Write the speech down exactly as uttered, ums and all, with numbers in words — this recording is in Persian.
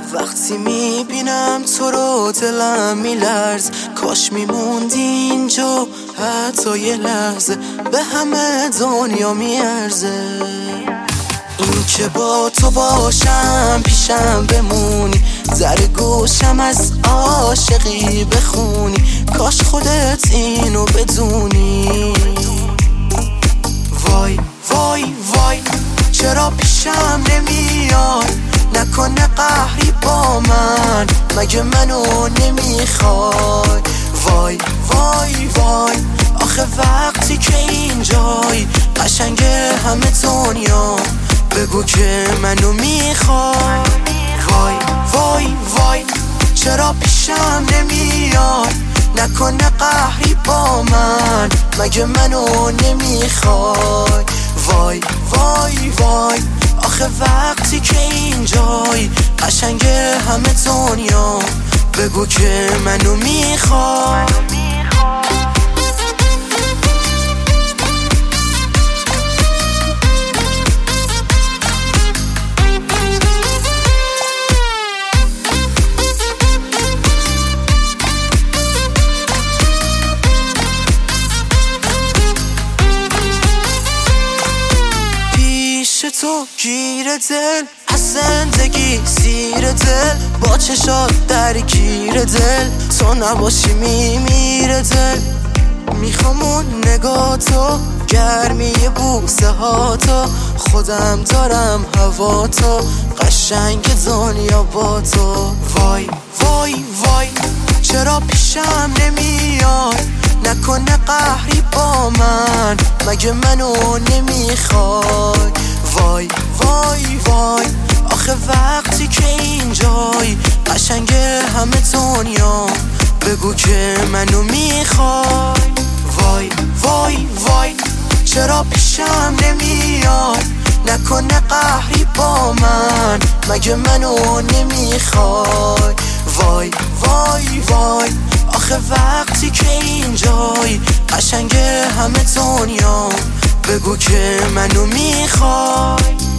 وقتی میبینم تو رو دلم میلرز، کاش میموندی اینجا حتی یه لحظه، به همه دنیا میارزه. این که با تو باشم پیشم بمونی، در گوشم از عاشقی بخونی، کاش خودت اینو بدونی. وای وای وای چرا پیشم نمیای، نکنه قهری با من، مگه منو نمیخوای. وای وای وای آخه وقتی که اینجای قشنگه همه دنیا، بگو که منو میخوای. وای وای وای چرا پیشم نمیای، نکنه قهری با من، مگه منو نمیخوای. وای وای وای آخه وقتی که اینجای قشنگه همه دنیا، بگو که منو میخوای. تو گیر دل از زندگی سیر دل، با چشات درگیر دل، تو نباشی میمیره دل. میخوام اون نگاه تو، گرمی بوسه ها تو، خودم دارم هوا تو، قشنگ دنیا با تو. وای وای وای چرا پیشم نمیای، نکنه قهری با من، مگه منو نمیخوای. وای وای وای آخه وقتی که اینجای قشنگه همه دنیا، بگو که منو میخوای. وای وای وای چرا پیشم نمیای، نکنه قهری با من، مگه منو نمیخوای. وای وای وای آخه وقتی که اینجای قشنگه همه دنیا، بگو که منو میخوای.